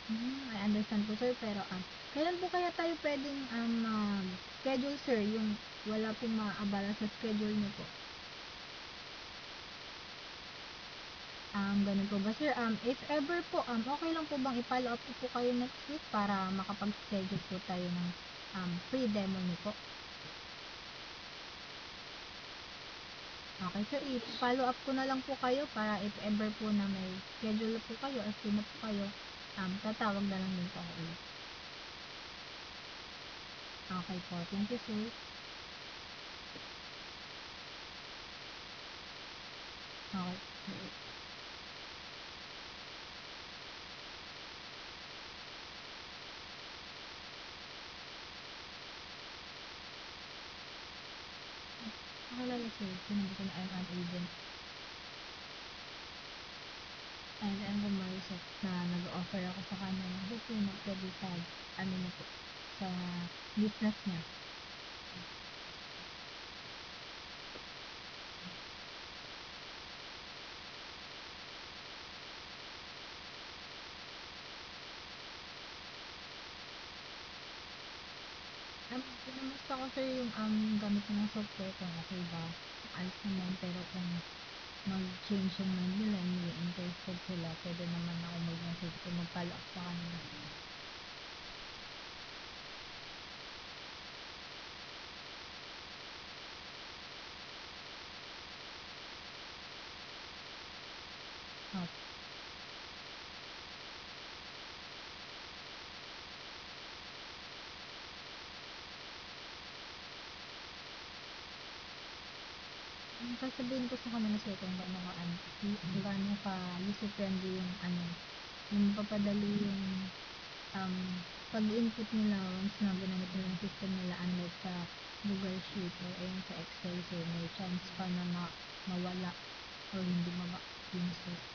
I understand po sir, pero kailan po kaya tayo pwedeng schedule sir, yung wala pong maabala sa schedule niyo po? Ganun po ba sir? If ever po, okay lang po bang i-follow up ko po kayo next week para makapag-schedule po tayo ng free demo niyo po? Okay sir, i-follow up ko na lang po kayo para if ever po na may schedule po kayo or free na po kayo, tatawag na lang din po ako ulit. Okay po, thank you sir. Okay sir. Nakalala sir, sinabi ko na I'm unable. And I'm Marisol na nag-offer ako sa kanya ng hopefully na pwede sa ano niya po, sa business niya. Kinamusta ko sir yung gamit ko ng software kung okay ba. Ayos naman pero kung mag-change yung mind nila, hindi interested sila, pwede naman ako mag-message o mag-follow up sa kanila. Okay. Sasabihin ko sa kanila sir kung gaano ka user friendly yung yung papadali yung um, pag-input nila once na ginamit nila yung system nila unlike sa Google Sheet or sa Excel sir, may chance pa na mawala or hindi maba yung sir.